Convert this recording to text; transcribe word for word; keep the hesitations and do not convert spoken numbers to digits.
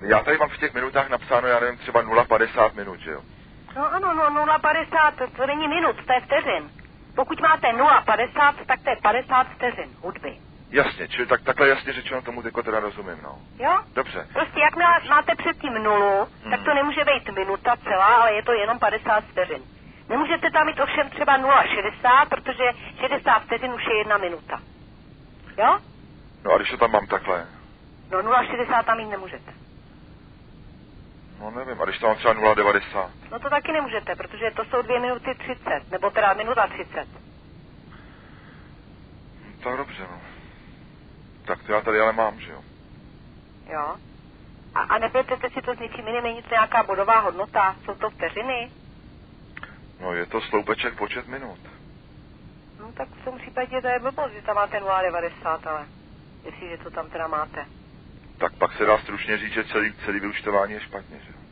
Já tady mám v těch minutách napsáno, já nevím, třeba nula padesát minut, že jo? No ano, no nula padesát, to není minut, to je vteřin. Pokud máte nula padesát, tak to je padesát vteřin hudby. Jasně, čili tak, takhle jasně řečeno tomu jako teda rozumím, no. Jo? Dobře. Prostě jak máte předtím nulu, hmm. tak to nemůže být minuta celá, ale je to jenom padesát vteřin. Nemůžete tam mít ovšem třeba nula šedesát, protože šedesát vteřin už je jedna minuta. Jo? No a když to tam mám takhle? No nula šedesát tam mít nemůžete. No nevím, a když tam mám třeba nula devadesát? No to taky nemůžete, protože to jsou dvě minuty třicet, nebo teda minuta třicet. Tak dobře, no. Tak to já tady ale mám, že jo? Jo. A, a nepletete si to s ničím jiným, není to nějaká bodová hodnota? Jsou to vteřiny? No je to sloupeček počet minut. No tak v tom případě to je blbost, že tam máte nula devadesát, ale jestliže to tam teda máte. Tak pak se dá stručně říct, že celý, celý vyúčtování je špatně, že jo?